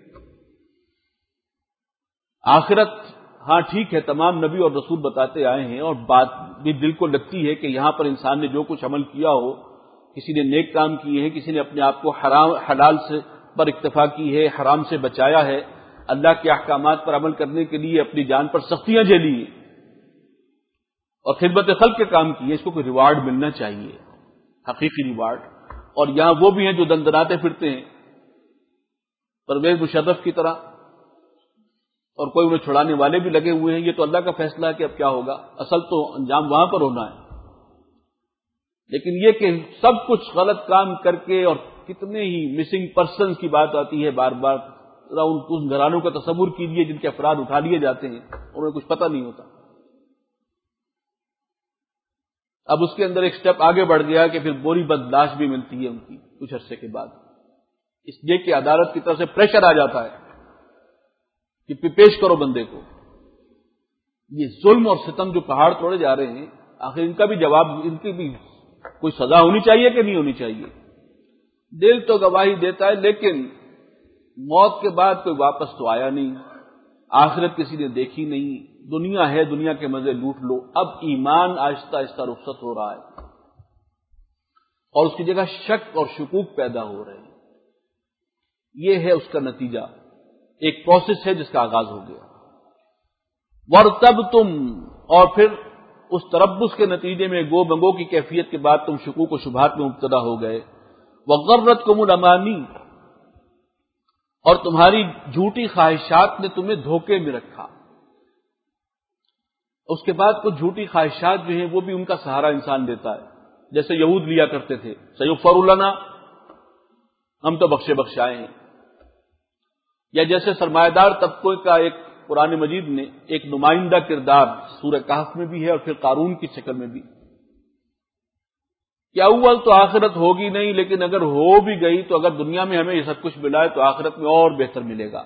آخرت ہاں ٹھیک ہے، تمام نبی اور رسول بتاتے آئے ہیں، اور بات بھی دل کو لگتی ہے کہ یہاں پر انسان نے جو کچھ عمل کیا ہو، کسی نے نیک کام کیے ہیں، کسی نے اپنے آپ کو حلال سے پر اکتفا کی ہے، حرام سے بچایا ہے، اللہ کے احکامات پر عمل کرنے کے لیے اپنی جان پر سختیاں جھیلی ہیں، اور خدمت خلق کے کام کیے. اس کو کوئی ریوارڈ ملنا چاہیے، حقیقی ریوارڈ. اور یہاں وہ بھی ہیں جو دندناتے پھرتے ہیں پرویز مشرف کی طرح، اور کوئی انہیں چھڑانے والے بھی لگے ہوئے ہیں. یہ تو اللہ کا فیصلہ ہے کہ اب کیا ہوگا، اصل تو انجام وہاں پر ہونا ہے. لیکن یہ کہ سب کچھ غلط کام کر کے، اور کتنے ہی مسنگ پرسنز کی بات آتی ہے بار بار. ان گھرانوں کا تصور کیجیے جن کے افراد اٹھا لیے جاتے ہیں، انہیں کچھ پتہ نہیں ہوتا. اب اس کے اندر ایک سٹیپ آگے بڑھ گیا کہ پھر بوری بدلاش بھی ملتی ہے ان کی کچھ عرصے کے بعد، اس لیے کہ عدالت کی طرف سے پریشر آ جاتا ہے کہ پیش کرو بندے کو. یہ ظلم اور ستم جو پہاڑ توڑے جا رہے ہیں، آخر ان کا بھی جواب، ان کی بھی کوئی سزا ہونی چاہیے کہ نہیں ہونی چاہیے. دل تو گواہی دیتا ہے، لیکن موت کے بعد کوئی واپس تو آیا نہیں، آخرت کسی نے دیکھی نہیں. دنیا ہے، دنیا کے مزے لوٹ لو. اب ایمان آہستہ آہستہ رخصت ہو رہا ہے، اور اس کی جگہ شک اور شکوک پیدا ہو رہے ہیں. یہ ہے اس کا نتیجہ، ایک پروسیس ہے جس کا آغاز ہو گیا. وَارْتَبْتُمْ، اور پھر اس تربص کے نتیجے میں گو بنگو کی کیفیت کے بعد تم شکوک و شبہات میں مبتلا ہو گئے. وَغَرَّتْكُمُ الْأَمَانِي، اور تمہاری جھوٹی خواہشات نے تمہیں دھوکے میں رکھا. اس کے بعد کچھ جھوٹی خواہشات جو ہیں وہ بھی ان کا سہارا انسان دیتا ہے، جیسے یہود لیا کرتے تھے، سَيُغْفَرُ لَنَا، ہم تو بخشے بخشائے ہیں. یا جیسے سرمایہ دار طبقے کا ایک قرآن مجید نے ایک نمائندہ کردار سورہ کہف میں بھی ہے، اور پھر قارون کی شکل میں بھی، کہ اول تو آخرت ہوگی نہیں، لیکن اگر ہو بھی گئی تو اگر دنیا میں ہمیں یہ سب کچھ ملا ہے تو آخرت میں اور بہتر ملے گا.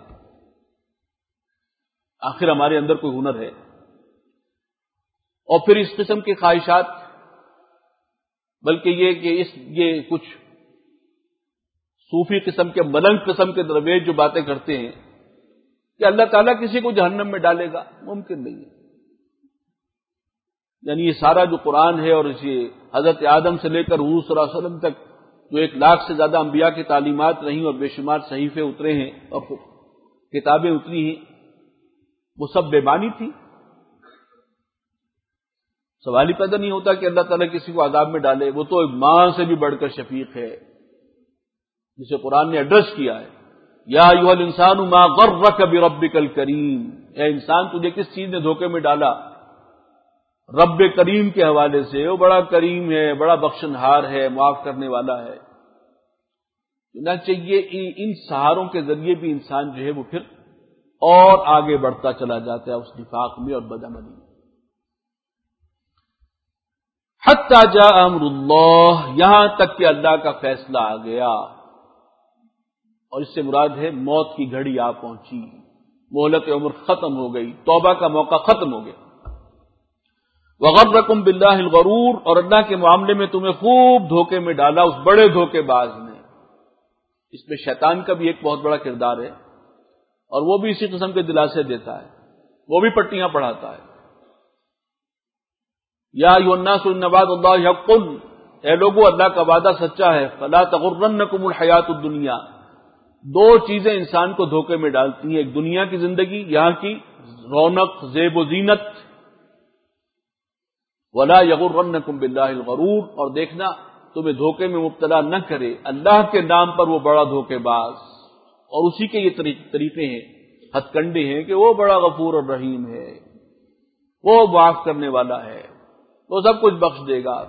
آخر ہمارے اندر کوئی ہنر ہے. اور پھر اس قسم کی خواہشات، بلکہ یہ کہ یہ کچھ صوفی قسم کے ملنگ قسم کے درویش جو باتیں کرتے ہیں کہ اللہ تعالیٰ کسی کو جہنم میں ڈالے گا، ممکن نہیں ہے. یعنی یہ سارا جو قرآن ہے، اور یہ حضرت آدم سے لے کر حضور صلی اللہ علیہ وسلم تک جو 1,00,000 سے زیادہ انبیاء کی تعلیمات رہیں، اور بے شمار صحیفے اترے ہیں اور کتابیں اتری ہیں، وہ سب بے معنی تھی. سوال ہی پیدا نہیں ہوتا کہ اللہ تعالیٰ کسی کو عذاب میں ڈالے. وہ تو ایک ماں سے بھی بڑھ کر شفیق ہے، جسے قرآن نے ایڈریس کیا ہے، یا ایھا الانسان ما غرک بربک الکریم. اے انسان، تجھے کس چیز نے دھوکے میں ڈالا؟ رب کریم کے حوالے سے. وہ بڑا کریم ہے، بڑا بخشنہار ہے، معاف کرنے والا ہے. چنانچہ یہ ان سہاروں کے ذریعے بھی انسان جو ہے وہ پھر اور آگے بڑھتا چلا جاتا ہے اس نفاق میں اور بدعملی میں. حتی جاء امر اللہ، یہاں تک کہ اللہ کا فیصلہ آ گیا، اور اس سے مراد ہے موت کی گھڑی آ پہنچی، مہلت عمر ختم ہو گئی، توبہ کا موقع ختم ہو گیا. وغرکم باللہ الغرور، اور اللہ کے معاملے میں تمہیں خوب دھوکے میں ڈالا اس بڑے دھوکے باز نے. اس میں شیطان کا بھی ایک بہت بڑا کردار ہے، اور وہ بھی اسی قسم کے دلاسے دیتا ہے، وہ بھی پٹیاں پڑھاتا ہے۔ یا ایھا الناس ان وعد اللہ حق، اے لوگو اللہ کا وعدہ سچا ہے، فلا تغرنکم الحیات الدنیا، دو چیزیں انسان کو دھوکے میں ڈالتی ہیں، ایک دنیا کی زندگی، یہاں کی رونق، زیب و زینت، ولا یغرنکم باللہ الغرور، اور دیکھنا تمہیں دھوکے میں مبتلا نہ کرے اللہ کے نام پر وہ بڑا دھوکے باز، اور اسی کے یہ طریقے ہیں، ہتھ کنڈے ہیں کہ وہ بڑا غفور اور رحیم ہے، وہ معاف کرنے والا ہے، وہ سب کچھ بخش دے گا۔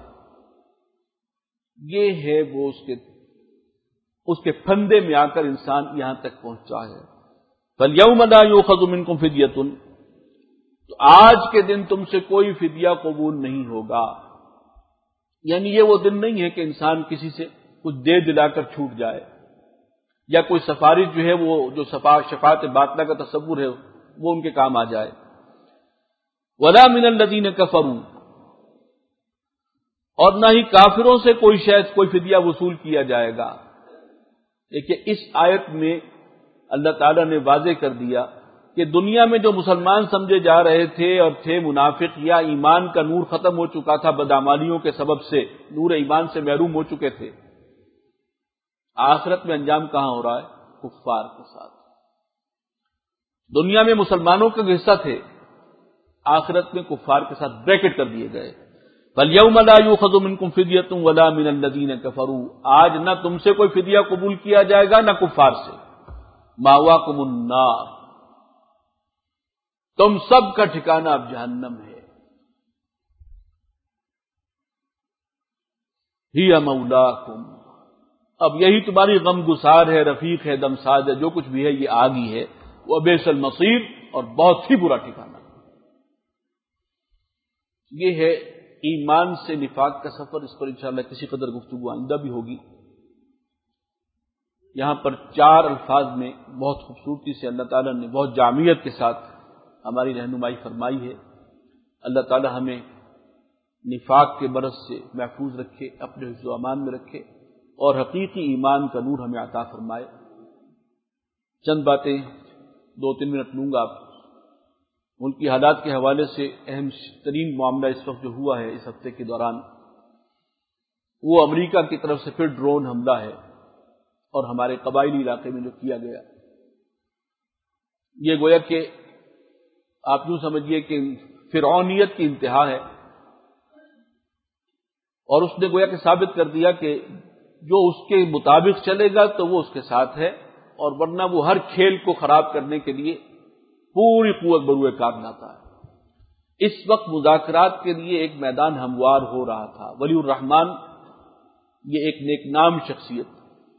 یہ ہے وہ اس کے پھندے میں آ کر انسان یہاں تک پہنچا ہے۔ فَالْيَوْمَ لَا يُؤْخَذُ مِنْكُمْ فِدْيَةٌ، تو آج کے دن تم سے کوئی فدیہ قبول نہیں ہوگا، یعنی یہ وہ دن نہیں ہے کہ انسان کسی سے کچھ دے دلا کر چھوٹ جائے، یا کوئی سفارش جو ہے وہ جو شفاعت باطلہ کا تصور ہے وہ ان کے کام آ جائے۔ وَلَا مِنَ الَّذِينَ كَفَرُوا، اور نہ ہی کافروں سے کوئی فدیہ وصول کیا جائے گا۔ دیکھیے اس آیت میں اللہ تعالیٰ نے واضح کر دیا کہ دنیا میں جو مسلمان سمجھے جا رہے تھے اور تھے منافق، یا ایمان کا نور ختم ہو چکا تھا بدعمالیوں کے سبب سے، نور ایمان سے محروم ہو چکے تھے، آخرت میں انجام کہاں ہو رہا ہے؟ کفار کے ساتھ۔ دنیا میں مسلمانوں کے حصہ تھے، آخرت میں کفار کے ساتھ بریکٹ کر دیے گئے۔ فَالْيَوْمَ لَا يُؤْخَذُ مِنْكُمْ فِدْيَةٌ وَلَا مِنَ الَّذِينَ كَفَرُوا، آج نہ تم سے کوئی فدیہ قبول کیا جائے گا نہ کفار سے۔ مَأْوَاكُمُ النَّارُ، تم سب کا ٹھکانہ اب جہنم ہے۔ هِيَ مَوْلَاكُمْ، اب یہی تمہاری غم گسار ہے، رفیق ہے، دمساز ہے، جو کچھ بھی ہے یہ آگ ہی ہے۔ وَبِئْسَ الْمَصِيرُ، اور بہت ہی برا ٹھکانہ۔ یہ ہے ایمان سے نفاق کا سفر، اس پر انشاءاللہ کسی قدر گفتگو آئندہ بھی ہوگی۔ یہاں پر 4 الفاظ میں بہت خوبصورتی سے اللہ تعالیٰ نے بہت جامعیت کے ساتھ ہماری رہنمائی فرمائی ہے۔ اللہ تعالیٰ ہمیں نفاق کے مرض سے محفوظ رکھے، اپنے حفظ و امان میں رکھے، اور حقیقی ایمان کا نور ہمیں عطا فرمائے۔ چند باتیں 2-3 منٹ لوں گا آپ۔ ملکی حالات کے حوالے سے اہم ترین معاملہ اس وقت جو ہوا ہے اس ہفتے کے دوران، وہ امریکہ کی طرف سے پھر ڈرون حملہ ہے، اور ہمارے قبائلی علاقے میں جو کیا گیا، یہ گویا کہ آپ یوں سمجھیے کہ فرعونیت کی انتہا ہے، اور اس نے گویا کہ ثابت کر دیا کہ جو اس کے مطابق چلے گا تو وہ اس کے ساتھ ہے، اور ورنہ وہ ہر کھیل کو خراب کرنے کے لیے پوری قوت بروئے کار لاتا ہے۔ اس وقت مذاکرات کے لیے ایک میدان ہموار ہو رہا تھا۔ ولی الرحمان یہ ایک نیک نام شخصیت،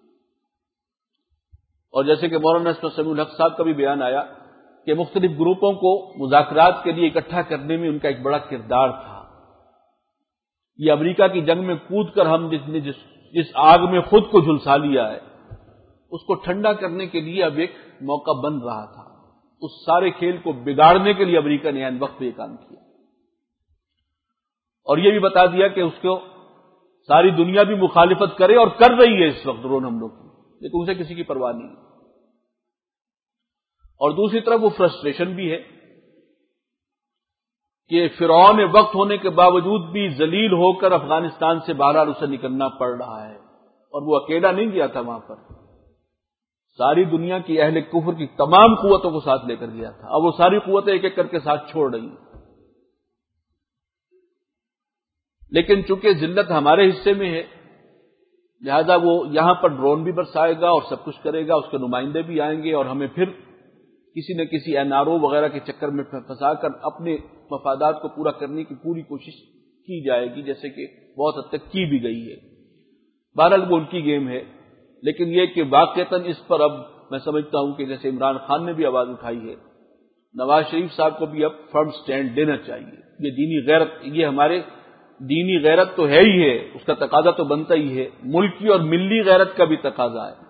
اور جیسے کہ مولانا سمیع الحق صاحب کا بھی بیان آیا کہ مختلف گروپوں کو مذاکرات کے لیے اکٹھا کرنے میں ان کا ایک بڑا کردار تھا۔ یہ امریکہ کی جنگ میں کود کر ہم جس آگ میں خود کو جھلسا لیا ہے، اس کو ٹھنڈا کرنے کے لیے اب ایک موقع بن رہا تھا۔ اس سارے کھیل کو بگاڑنے کے لیے امریکہ نے عین وقت پہ یہ کام کیا، اور یہ بھی بتا دیا کہ اس کو ساری دنیا بھی مخالفت کرے، اور کر رہی ہے اس وقت ڈرون حملوں کی، لیکن اسے کسی کی پرواہ نہیں۔ اور دوسری طرف وہ فرسٹریشن بھی ہے کہ فرعون وقت ہونے کے باوجود بھی ذلیل ہو کر افغانستان سے بہرحال اسے نکلنا پڑ رہا ہے، اور وہ اکیلا نہیں گیا تھا وہاں پر، ساری دنیا کی اہل کفر کی تمام قوتوں کو ساتھ لے کر گیا تھا۔ اب وہ ساری قوتیں ایک ایک کر کے ساتھ چھوڑ رہی ہیں، لیکن چونکہ ذلت ہمارے حصے میں ہے، لہذا وہ یہاں پر ڈرون بھی برسائے گا اور سب کچھ کرے گا، اس کے نمائندے بھی آئیں گے، اور ہمیں پھر کسی نہ کسی NRO وغیرہ کے چکر میں پھنسا کر اپنے مفادات کو پورا کرنے کی پوری کوشش کی جائے گی، جیسے کہ بہت حد تک کی بھی گئی ہے۔ بہرحال وہ ان کی گیم ہے، لیکن یہ کہ واقعتاً اس پر اب میں سمجھتا ہوں کہ جیسے عمران خان نے بھی آواز اٹھائی ہے، نواز شریف صاحب کو بھی اب فرم سٹینڈ دینا چاہیے۔ یہ دینی غیرت، یہ ہمارے دینی غیرت تو ہے ہی ہے، اس کا تقاضا تو بنتا ہی ہے، ملکی اور ملی غیرت کا بھی تقاضا ہے۔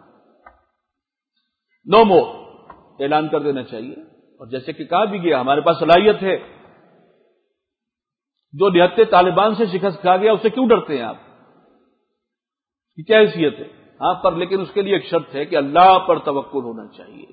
نو مور اعلان کر دینا چاہیے، اور جیسے کہ کہا بھی گیا ہمارے پاس صلاحیت ہے، جو نہتے طالبان سے شکست کھا گیا اسے کیوں ڈرتے ہیں آپ؟ یہ کیا حیثیت ہے؟ ہاں پر لیکن اس کے لیے ایک شرط ہے کہ اللہ پر توکل ہونا چاہیے.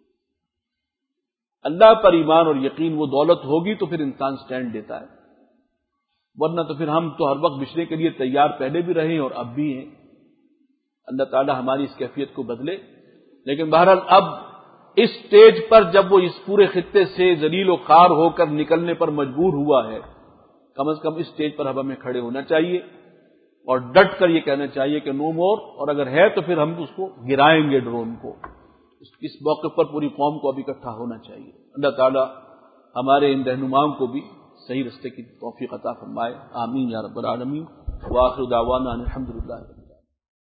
اللہ پر ایمان اور یقین وہ دولت ہوگی تو پھر انسان سٹینڈ دیتا ہے، ورنہ تو پھر ہم تو ہر وقت بچنے کے لیے تیار پہلے بھی رہے ہیں اور اب بھی ہیں. اللہ تعالی ہماری اس کیفیت کو بدلے. لیکن بہرحال اب اس سٹیج پر جب وہ اس پورے خطے سے ذلیل و خوار ہو کر نکلنے پر مجبور ہوا ہے، کم از کم اس سٹیج پر اب ہمیں کھڑے ہونا چاہیے اور ڈٹ کر یہ کہنا چاہیے کہ نو مور، اور اگر ہے تو پھر ہم اس کو گرائیں گے ڈرون کو. اس موقع پر پوری قوم کو اب اکٹھا ہونا چاہیے. اللہ تعالی ہمارے ان رہنماؤں کو بھی صحیح رستے کی توفیق عطا فرمائے. آمین یا رب العالمین. وآخر دعوانا الحمدللہ.